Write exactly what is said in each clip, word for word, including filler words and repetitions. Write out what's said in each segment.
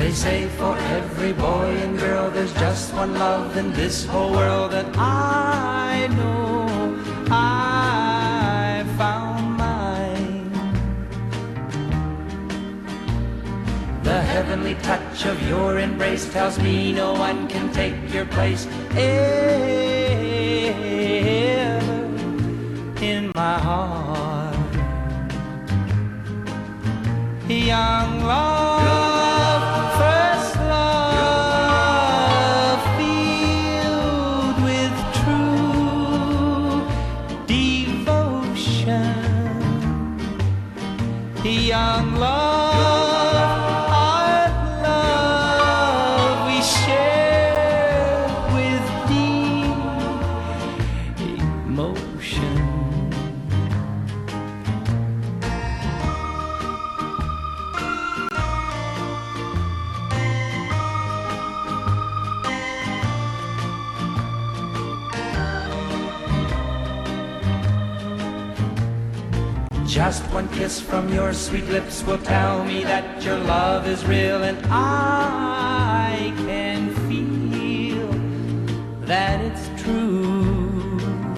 They say for every boy and girl there's just one love in this whole world, that I know I found mine. The heavenly touch of your embrace tells me no one can take your place ever in my heart. Young love, first love, filled with true devotion. Young love, our love we share with deep emotion. Just one kiss from your sweet lips will tell me that your love is real, and I can feel that it's true.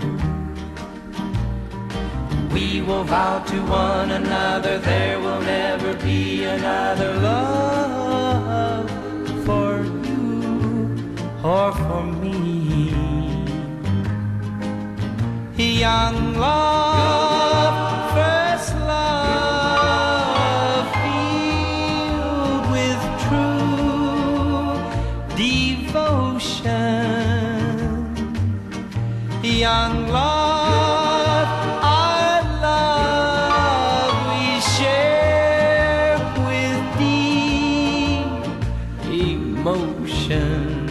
We will vow to one another there will never be another love for you or for me. Young love, first love, filled with true devotion. Young love, our love we share with deep emotion.